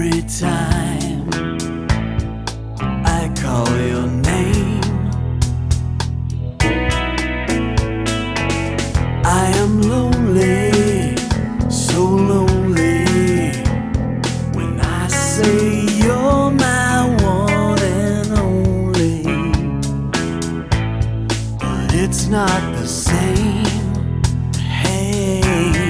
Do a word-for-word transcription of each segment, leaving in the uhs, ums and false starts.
every time I call your name. I am lonely, so lonely, when I say you're my one and only. But it's not the same. Hey,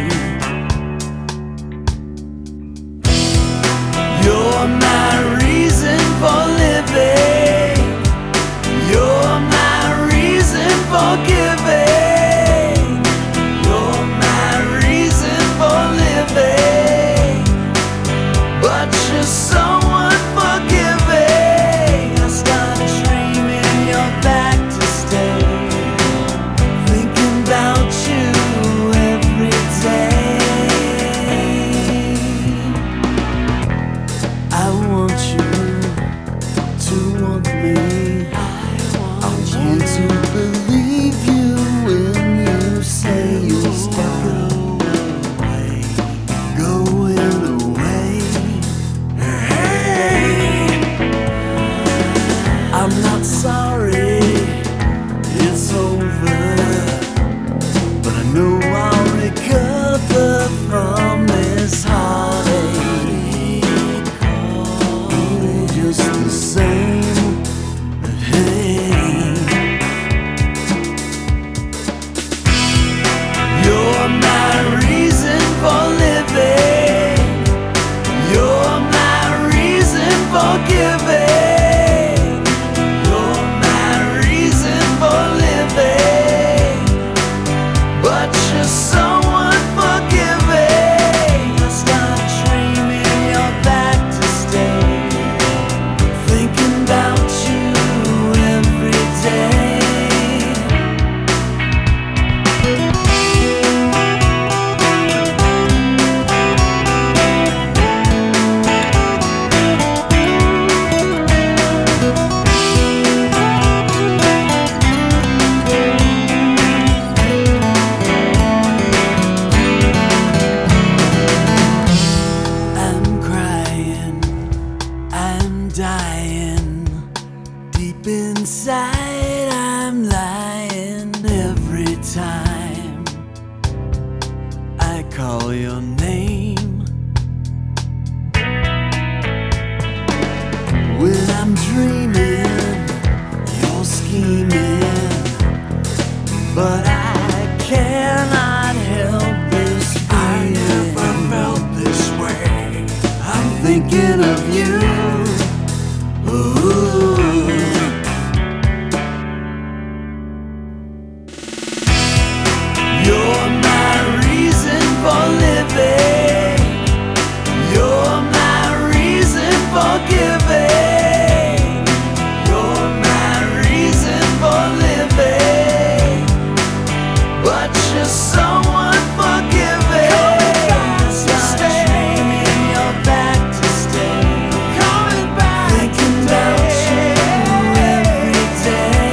you're my reason for living. You're my reason for giving. You're my reason for living. But you're so unforgiving. I start dreaming you're back to stay, thinking about you every day. I want you to want me. I want to believe you when you say you'll step away, going away. Hey, I'm not sorry it's over, but I know I'll recover from this heartache just the same. Hey, you're my reason for living. You're my reason for giving. You're my reason for living. But you're so unforgiving. I start dreaming you're back to stay, thinking about you every day. I'm crying, I'm dying, deep inside I'm lying every time I call your name. When I'm dreaming, you're scheming, but I cannot help this feeling. I never felt this way. I'm thinking of you. Ooh. You're my reason for living. You're my reason for giving. You're my reason for living. But you're so unforgiving. Start dreaming you're back to stay, thinking about you every day.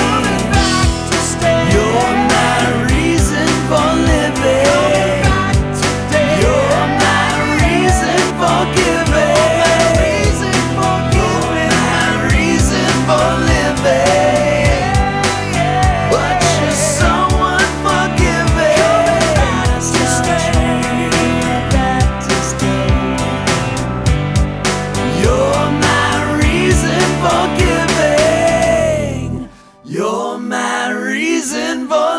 You're my reason for living. You're my reason for giving. You're my reason for living. But you're so unforgiving. Start dreaming you're back to stay. You're my reason for giving. You're my reason for